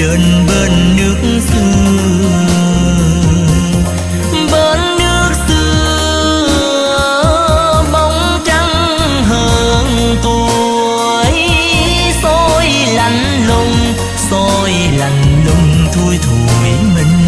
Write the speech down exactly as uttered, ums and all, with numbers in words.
bên bên nước xưa, bên nước xưa bóng trắng hơn tuổi, soi lạnh lùng soi lạnh lùng thui thủi mình